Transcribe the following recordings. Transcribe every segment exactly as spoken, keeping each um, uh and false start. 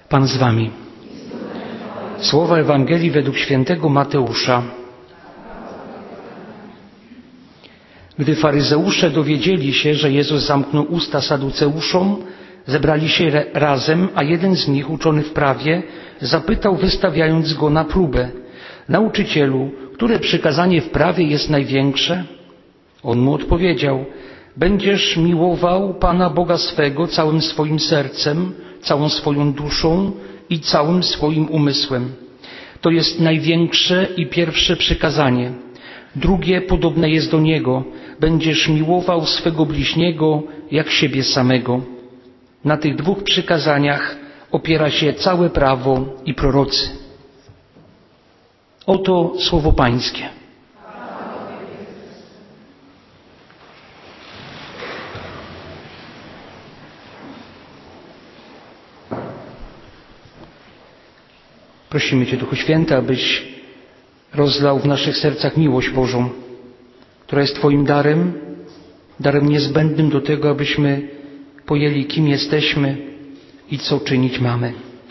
Pan z wami. Słowa Ewangelii według świętego Mateusza. Gdy faryzeusze dowiedzieli się, że Jezus zamknął usta saduceuszom, zebrali się razem, a jeden z nich, uczony w prawie, zapytał, wystawiając go na próbę: Nauczycielu, które przykazanie w prawie jest największe? On mu odpowiedział: Będziesz miłował Pana Boga swego całym swoim sercem, całą swoją duszą i całym swoim umysłem. To jest największe i pierwsze przykazanie. Drugie podobne jest do niego: będziesz miłował swego bliźniego jak siebie samego. Na tych dwóch przykazaniach opiera się całe prawo i prorocy. Oto słowo Pańskie. Prosimy Cię, Duchu Święty, abyś rozlał w naszych sercach miłość Bożą, która jest Twoim darem, darem niezbędnym do tego, abyśmy pojęli, kim jesteśmy i co czynić mamy.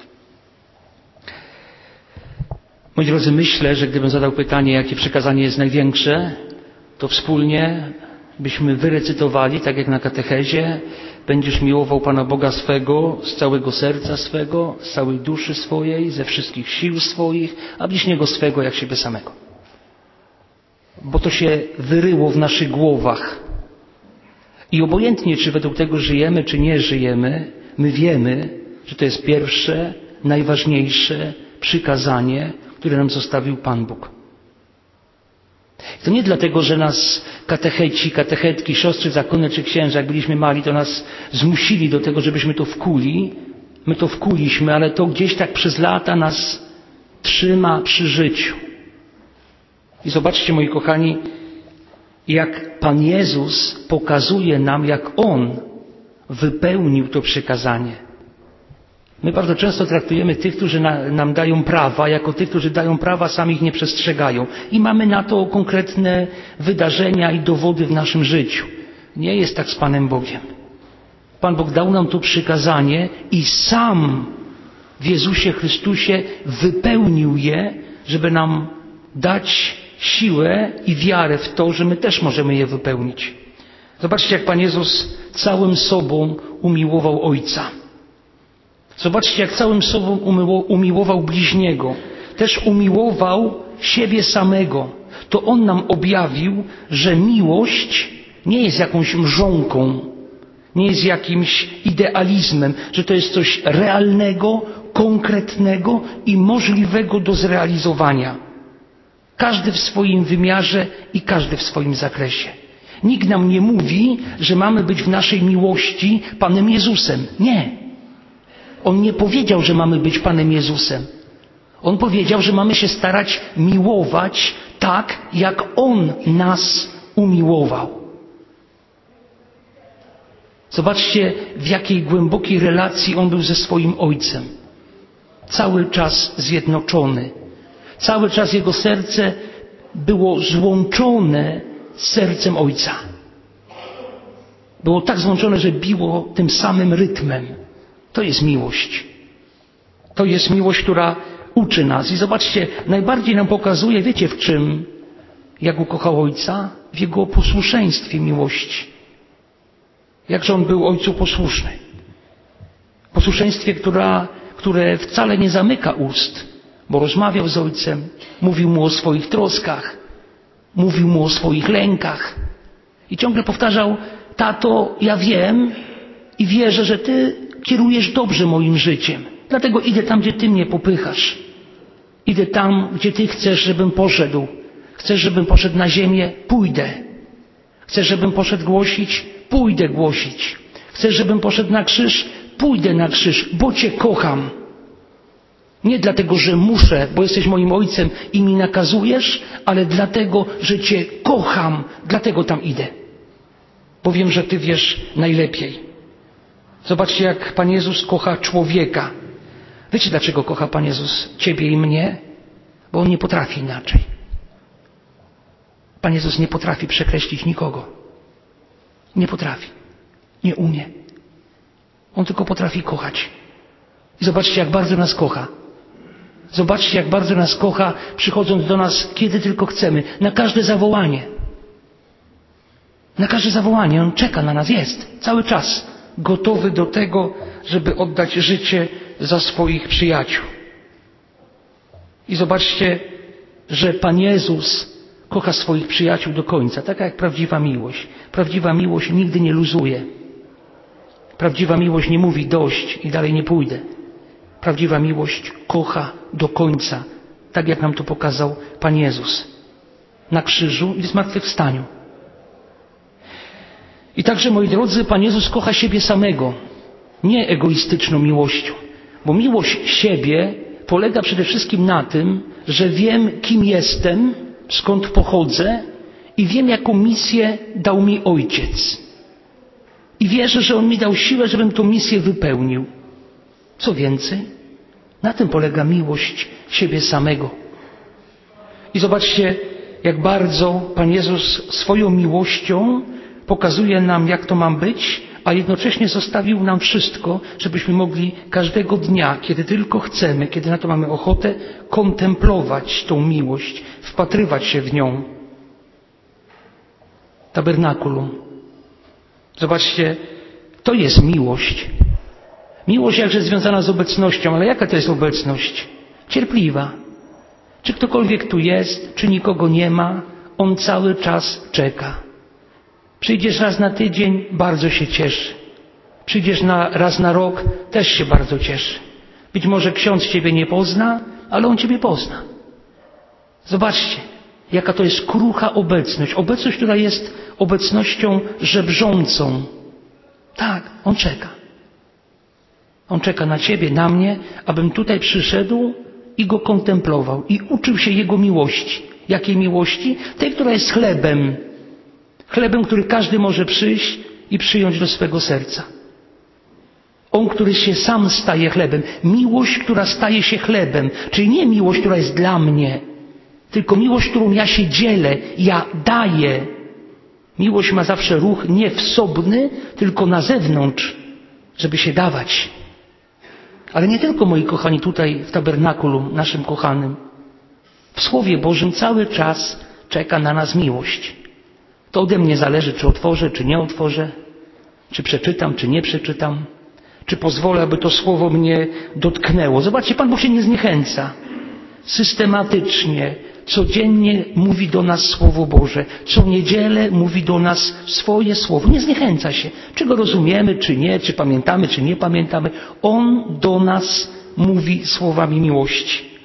Moi drodzy, myślę, że gdybym zadał pytanie, jakie przykazanie jest największe, to wspólnie byśmy wyrecytowali, tak jak na katechezie: będziesz miłował Pana Boga swego z całego serca swego, z całej duszy swojej, ze wszystkich sił swoich, a bliźniego swego jak siebie samego. Bo to się wyryło w naszych głowach. I obojętnie, czy według tego żyjemy, czy nie żyjemy, my wiemy, że to jest pierwsze, najważniejsze przykazanie, które nam zostawił Pan Bóg. To nie dlatego, że nas katecheci, katechetki, siostry zakonne czy księża, jak byliśmy mali, to nas zmusili do tego, żebyśmy to wkuli. My to wkuliśmy, ale to gdzieś tak przez lata nas trzyma przy życiu. I zobaczcie, moi kochani, jak Pan Jezus pokazuje nam, jak On wypełnił to przykazanie. My bardzo często traktujemy tych, którzy na, nam dają prawa, jako tych, którzy dają prawa, sami ich nie przestrzegają. I mamy na to konkretne wydarzenia i dowody w naszym życiu. Nie jest tak z Panem Bogiem. Pan Bóg dał nam to przykazanie i sam w Jezusie Chrystusie wypełnił je, żeby nam dać siłę i wiarę w to, że my też możemy je wypełnić. Zobaczcie, jak Pan Jezus całym sobą umiłował Ojca. Zobaczcie, jak całym sobą umiłował bliźniego. Też umiłował siebie samego. To On nam objawił, że miłość nie jest jakąś mrzonką, nie jest jakimś idealizmem, że to jest coś realnego, konkretnego i możliwego do zrealizowania. Każdy w swoim wymiarze i każdy w swoim zakresie. Nikt nam nie mówi, że mamy być w naszej miłości Panem Jezusem. Nie. On nie powiedział, że mamy być Panem Jezusem. On powiedział, że mamy się starać miłować tak, jak On nas umiłował. Zobaczcie, w jakiej głębokiej relacji On był ze swoim Ojcem. Cały czas zjednoczony. Cały czas Jego serce było złączone z sercem Ojca. Było tak złączone, że biło tym samym rytmem. To jest miłość. To jest miłość, która uczy nas. I zobaczcie, najbardziej nam pokazuje, wiecie w czym? Jak ukochał Ojca? W Jego posłuszeństwie miłości. Jakże On był Ojcu posłuszny. Posłuszeństwie, która, które wcale nie zamyka ust, bo rozmawiał z Ojcem, mówił Mu o swoich troskach, mówił Mu o swoich lękach i ciągle powtarzał: Tato, ja wiem i wierzę, że Ty kierujesz dobrze moim życiem. Dlatego idę tam, gdzie Ty mnie popychasz. Idę tam, gdzie Ty chcesz, żebym poszedł. Chcesz, żebym poszedł na ziemię? Pójdę. Chcesz, żebym poszedł głosić? Pójdę głosić. Chcesz, żebym poszedł na krzyż? Pójdę na krzyż, bo Cię kocham. Nie dlatego, że muszę, bo jesteś moim Ojcem i mi nakazujesz, ale dlatego, że Cię kocham. Dlatego tam idę. Bo wiem, że Ty wiesz najlepiej. Zobaczcie, jak Pan Jezus kocha człowieka. Wiecie, dlaczego kocha Pan Jezus Ciebie i mnie? Bo On nie potrafi inaczej. Pan Jezus nie potrafi przekreślić nikogo. Nie potrafi. Nie umie. On tylko potrafi kochać. I zobaczcie, jak bardzo nas kocha. Zobaczcie, jak bardzo nas kocha, przychodząc do nas, kiedy tylko chcemy, na każde zawołanie. Na każde zawołanie. On czeka na nas, jest, cały czas, gotowy do tego, żeby oddać życie za swoich przyjaciół. I zobaczcie, że Pan Jezus kocha swoich przyjaciół do końca, taka jak prawdziwa miłość. Prawdziwa miłość nigdy nie luzuje. Prawdziwa miłość nie mówi dość i dalej nie pójdę. Prawdziwa miłość kocha do końca, tak jak nam to pokazał Pan Jezus na krzyżu i w zmartwychwstaniu. I także, moi drodzy, Pan Jezus kocha siebie samego, nie egoistyczną miłością, bo miłość siebie polega przede wszystkim na tym, że wiem, kim jestem, skąd pochodzę i wiem, jaką misję dał mi Ojciec. I wierzę, że On mi dał siłę, żebym tę misję wypełnił. Co więcej, na tym polega miłość siebie samego. I zobaczcie, jak bardzo Pan Jezus swoją miłością pokazuje nam, jak to ma być, a jednocześnie zostawił nam wszystko, żebyśmy mogli każdego dnia, kiedy tylko chcemy, kiedy na to mamy ochotę, kontemplować tą miłość, wpatrywać się w nią. Tabernakulum. Zobaczcie, to jest miłość. Miłość jakże związana z obecnością, ale jaka to jest obecność? Cierpliwa. Czy ktokolwiek tu jest, czy nikogo nie ma, On cały czas czeka. Przyjdziesz raz na tydzień, bardzo się cieszy. Przyjdziesz na, raz na rok, też się bardzo cieszy. Być może ksiądz Ciebie nie pozna, ale On Ciebie pozna. Zobaczcie, jaka to jest krucha obecność. Obecność, która jest obecnością żebrzącą. Tak, On czeka. On czeka na Ciebie, na mnie, abym tutaj przyszedł i Go kontemplował i uczył się Jego miłości. Jakiej miłości? Tej, która jest chlebem. Chlebem, który każdy może przyjść i przyjąć do swego serca. On, który się sam staje chlebem. Miłość, która staje się chlebem. Czyli nie miłość, która jest dla mnie, tylko miłość, którą ja się dzielę, ja daję. Miłość ma zawsze ruch nie wsobny, tylko na zewnątrz, żeby się dawać. Ale nie tylko, moi kochani, tutaj w tabernakulum, naszym kochanym. W Słowie Bożym cały czas czeka na nas miłość. To ode mnie zależy, czy otworzę, czy nie otworzę, czy przeczytam, czy nie przeczytam, czy pozwolę, aby to Słowo mnie dotknęło. Zobaczcie, Pan Bóg się nie zniechęca. Systematycznie, codziennie mówi do nas Słowo Boże. Co niedzielę mówi do nas swoje Słowo. Nie zniechęca się. Czy go rozumiemy, czy nie, czy pamiętamy, czy nie pamiętamy. On do nas mówi słowami miłości.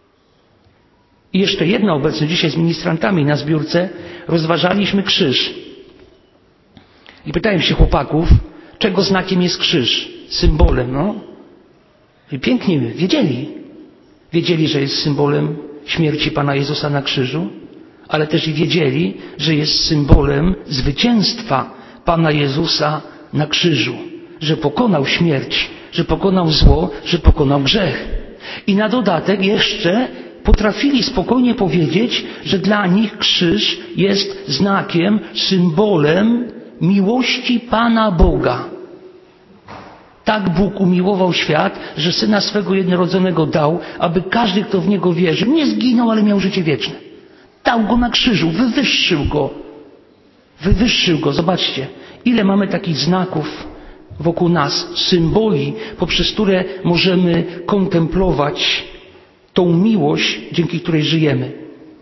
I jeszcze jedna obecność. Dzisiaj z ministrantami na zbiórce rozważaliśmy krzyż. I pytałem się chłopaków, czego znakiem jest krzyż? Symbolem, no. I pięknie wiedzieli. Wiedzieli, że jest symbolem śmierci Pana Jezusa na krzyżu, ale też i wiedzieli, że jest symbolem zwycięstwa Pana Jezusa na krzyżu. Że pokonał śmierć, że pokonał zło, że pokonał grzech. I na dodatek jeszcze potrafili spokojnie powiedzieć, że dla nich krzyż jest znakiem, symbolem miłości Pana Boga. Tak Bóg umiłował świat, że Syna swego jednorodzonego dał, aby każdy, kto w Niego wierzy, nie zginął, ale miał życie wieczne. Dał Go na krzyżu, wywyższył Go. Wywyższył Go. Zobaczcie, ile mamy takich znaków wokół nas, symboli, poprzez które możemy kontemplować tą miłość, dzięki której żyjemy.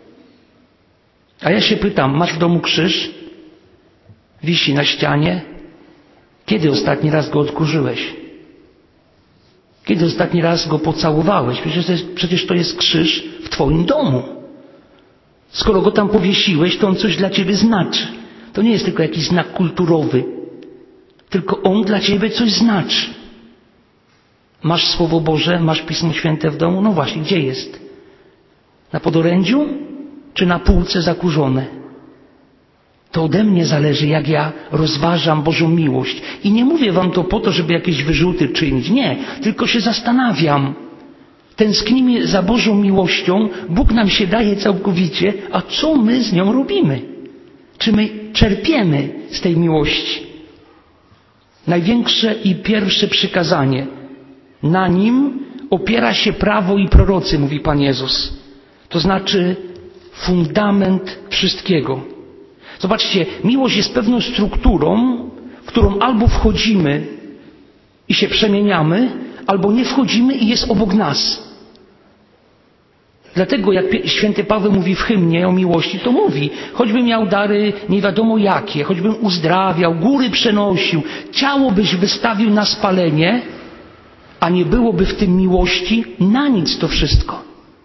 A ja się pytam, masz w domu krzyż? Wisi na ścianie? Kiedy ostatni raz go odkurzyłeś? Kiedy ostatni raz go pocałowałeś? Przecież to jest, przecież to jest krzyż w Twoim domu. Skoro go tam powiesiłeś, to on coś dla Ciebie znaczy. To nie jest tylko jakiś znak kulturowy, tylko on dla Ciebie coś znaczy. Masz Słowo Boże, masz Pismo Święte w domu? No właśnie, gdzie jest? Na podorędziu? Czy na półce zakurzone? To ode mnie zależy, jak ja rozważam Bożą miłość. I nie mówię Wam to po to, żeby jakieś wyrzuty czynić. Nie, tylko się zastanawiam. Tęsknimy za Bożą miłością, Bóg nam się daje całkowicie, a co my z nią robimy? Czy my czerpiemy z tej miłości? Największe i pierwsze przykazanie Na nim opiera się prawo i prorocy, mówi Pan Jezus. To znaczy fundament wszystkiego. Zobaczcie, miłość jest pewną strukturą, w którą albo wchodzimy i się przemieniamy, albo nie wchodzimy i jest obok nas. Dlatego jak święty Paweł mówi w hymnie o miłości, to mówi, choćbym miał dary nie wiadomo jakie, choćbym uzdrawiał, góry przenosił, ciało byś wystawił na spalenie, a nie byłoby w tym miłości, na nic to wszystko.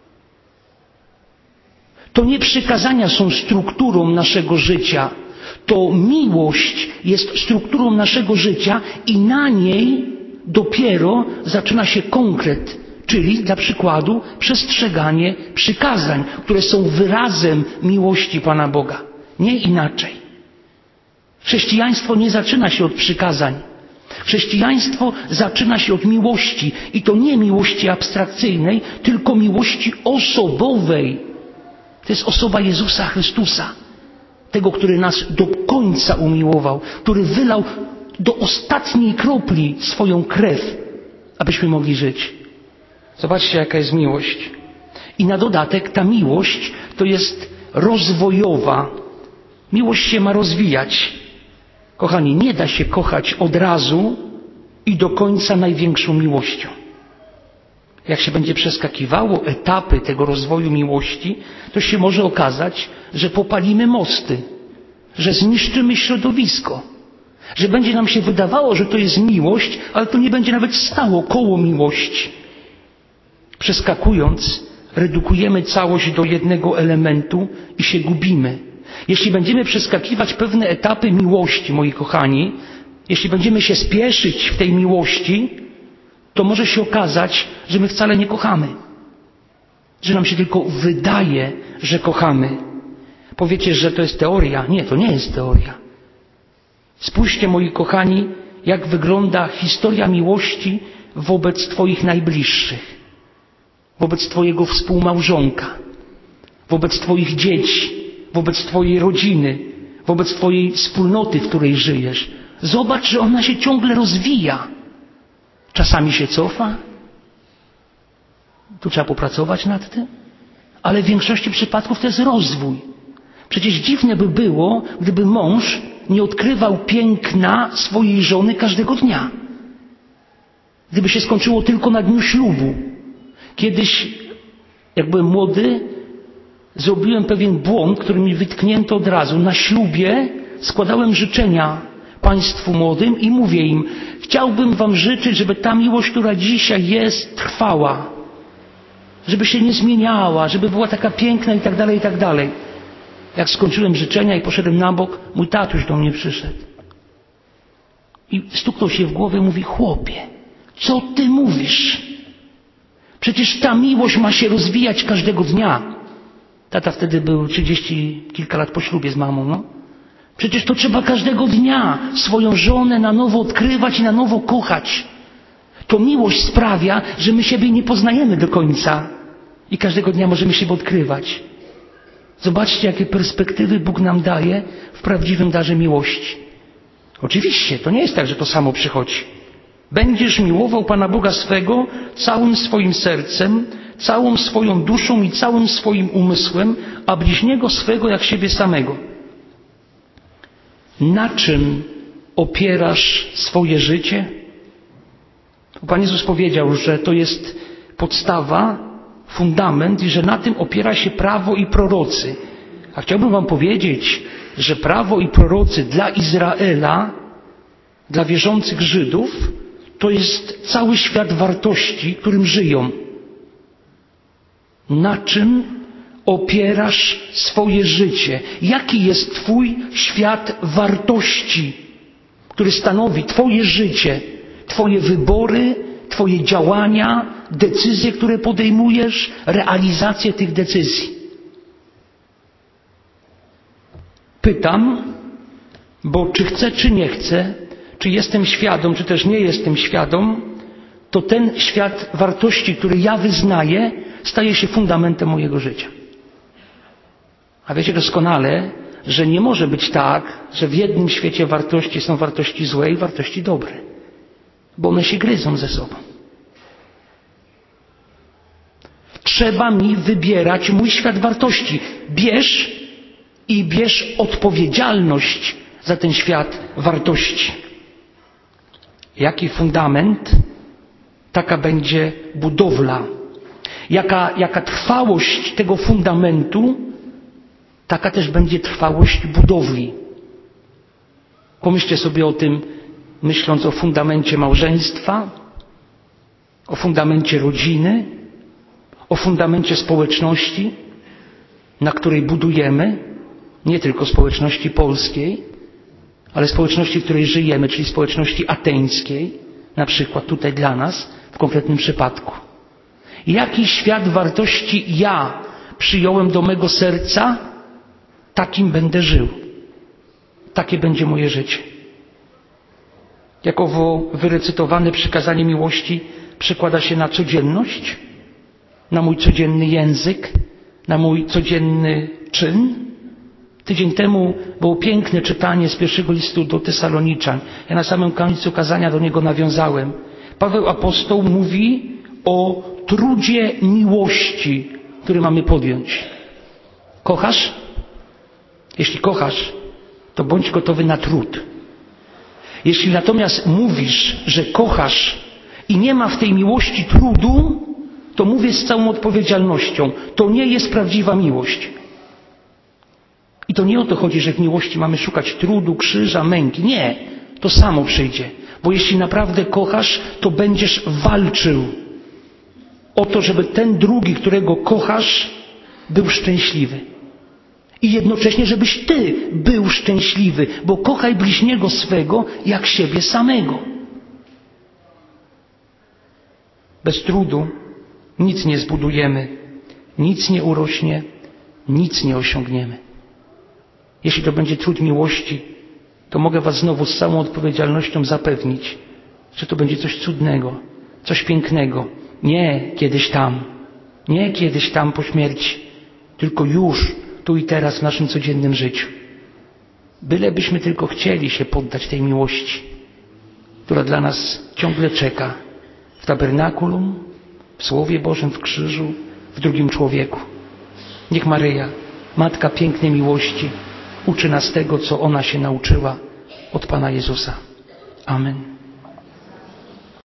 To nie przykazania są strukturą naszego życia, to miłość jest strukturą naszego życia i na niej dopiero zaczyna się konkret, czyli dla przykładu przestrzeganie przykazań, które są wyrazem miłości Pana Boga. Nie inaczej. Chrześcijaństwo nie zaczyna się od przykazań. Chrześcijaństwo zaczyna się od miłości i to nie miłości abstrakcyjnej, tylko miłości osobowej. To jest osoba Jezusa Chrystusa. Tego, który nas do końca umiłował, który wylał do ostatniej kropli swoją krew, abyśmy mogli żyć. Zobaczcie, jaka jest miłość. I na dodatek ta miłość to jest rozwojowa. Miłość się ma rozwijać. Kochani, nie da się kochać od razu i do końca największą miłością. Jak się będzie przeskakiwało etapy tego rozwoju miłości, to się może okazać, że popalimy mosty, że zniszczymy środowisko, że będzie nam się wydawało, że to jest miłość, ale to nie będzie nawet stało koło miłości. Przeskakując, redukujemy całość do jednego elementu i się gubimy. Jeśli będziemy przeskakiwać pewne etapy miłości, moi kochani, jeśli będziemy się spieszyć w tej miłości, to może się okazać, że my wcale nie kochamy. Że nam się tylko wydaje, że kochamy. Powiecie, że to jest teoria. Nie, to nie jest teoria. Spójrzcie, moi kochani, jak wygląda historia miłości wobec Twoich najbliższych, wobec Twojego współmałżonka, wobec Twoich dzieci, wobec Twojej rodziny, wobec Twojej wspólnoty, w której żyjesz. Zobacz, że ona się ciągle rozwija. Czasami się cofa. Tu trzeba popracować nad tym. Ale w większości przypadków to jest rozwój. Przecież dziwne by było, gdyby mąż nie odkrywał piękna swojej żony każdego dnia. Gdyby się skończyło tylko na dniu ślubu. Kiedyś, jak byłem młody, zrobiłem pewien błąd, który mi wytknięto od razu. Na ślubie składałem życzenia Państwu młodym i mówię im, chciałbym Wam życzyć, żeby ta miłość, która dzisiaj jest, trwała. Żeby się nie zmieniała, żeby była taka piękna i tak dalej, i tak dalej. Jak skończyłem życzenia i poszedłem na bok, mój tatuś do mnie przyszedł. I stuknął się w głowę i mówi, chłopie, co Ty mówisz? Przecież ta miłość ma się rozwijać każdego dnia. Tata wtedy był trzydzieści kilka lat po ślubie z mamą, no. Przecież to trzeba każdego dnia swoją żonę na nowo odkrywać i na nowo kochać. To miłość sprawia, że my siebie nie poznajemy do końca i każdego dnia możemy siebie odkrywać. Zobaczcie, jakie perspektywy Bóg nam daje w prawdziwym darze miłości. Oczywiście, to nie jest tak, że to samo przychodzi. Będziesz miłował Pana Boga swego całym swoim sercem, całą swoją duszą i całym swoim umysłem, a bliźniego swego jak siebie samego. Na czym opierasz swoje życie? Pan Jezus powiedział, że to jest podstawa, fundament i że na tym opiera się prawo i prorocy. A chciałbym Wam powiedzieć, że prawo i prorocy dla Izraela, dla wierzących Żydów, to jest cały świat wartości, którym żyją. Na czym opierasz swoje życie? Jaki jest Twój świat wartości, który stanowi Twoje życie, Twoje wybory, Twoje działania, decyzje, które podejmujesz, realizację tych decyzji? Pytam, bo czy chcę, czy nie chcę, czy jestem świadom, czy też nie jestem świadom, to ten świat wartości, który ja wyznaję, staje się fundamentem mojego życia. A wiecie doskonale, że nie może być tak, że w jednym świecie wartości są wartości złe i wartości dobre, bo one się gryzą ze sobą. trzeba mi wybierać mój świat wartości. Bierz i bierz odpowiedzialność za ten świat wartości. Jaki fundament, taka będzie budowla. Jaka, jaka trwałość tego fundamentu, taka też będzie trwałość budowli. Pomyślcie sobie o tym, myśląc o fundamencie małżeństwa, o fundamencie rodziny, o fundamencie społeczności, na której budujemy, nie tylko społeczności polskiej, ale społeczności, w której żyjemy, czyli społeczności ateńskiej, na przykład tutaj dla nas, w konkretnym przypadku. Jaki świat wartości ja przyjąłem do mego serca, takim będę żył. Takie będzie moje życie. Jak owo wyrecytowane przykazanie miłości przekłada się na codzienność, na mój codzienny język, na mój codzienny czyn. Tydzień temu było piękne czytanie z pierwszego listu do Tesaloniczan. Ja na samym końcu kazania do niego nawiązałem. Paweł apostoł mówi o trudzie miłości, który mamy podjąć. Kochasz? Jeśli kochasz, to bądź gotowy na trud. Jeśli natomiast mówisz, że kochasz i nie ma w tej miłości trudu, to mówię z całą odpowiedzialnością. To nie jest prawdziwa miłość. I to nie o to chodzi, że w miłości mamy szukać trudu, krzyża, męki. Nie, to samo przyjdzie. Bo jeśli naprawdę kochasz, to będziesz walczył o to, żeby ten drugi, którego kochasz, był szczęśliwy. I jednocześnie, żebyś ty był szczęśliwy, bo kochaj bliźniego swego jak siebie samego. Bez trudu nic nie zbudujemy, nic nie urośnie, nic nie osiągniemy. Jeśli to będzie trud miłości, to mogę was znowu z całą odpowiedzialnością zapewnić, że to będzie coś cudnego, coś pięknego. Nie kiedyś tam, nie kiedyś tam po śmierci, tylko już, tu i teraz w naszym codziennym życiu. Bylebyśmy tylko chcieli się poddać tej miłości, która dla nas ciągle czeka w tabernakulum, w Słowie Bożym, w krzyżu, w drugim człowieku. Niech Maryja, Matka pięknej miłości, uczy nas tego, co ona się nauczyła od Pana Jezusa. Amen.